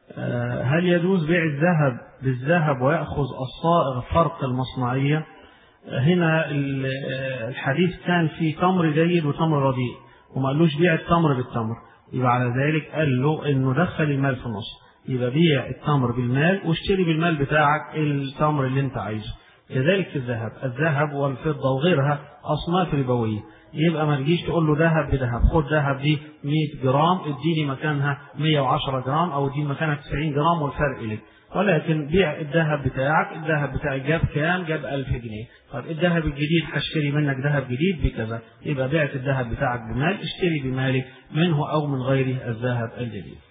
هل يجوز بيع الذهب بالذهب ويأخذ الصائغ فرق المصنعية؟ هنا الحديث كان في تمر جيد وتمر رديء، وما قالوش بيع التمر بالتمر، يبقى على ذلك قال له انه دخل المال في النص، يبقى بيع التمر بالمال واشتري بالمال بتاعك التمر اللي انت عايزه. كذلك في الذهب والفضة وغيرها أصناف ربوية، يبقى ما تجيش تقول له ذهب بذهب، خد ذهب دي 100 جرام اديني مكانها 110 جرام او اديني مكانها 90 جرام والفرق لك، ولكن بيع الذهب بتاعك، الذهب بتاعك جاب كام؟ جاب 1000 جنيه. طب الذهب الجديد هشتري منك ذهب جديد بكذا، يبقى بعت الذهب بتاعك بمال، اشتري بمالك منه او من غيره الذهب الجديد.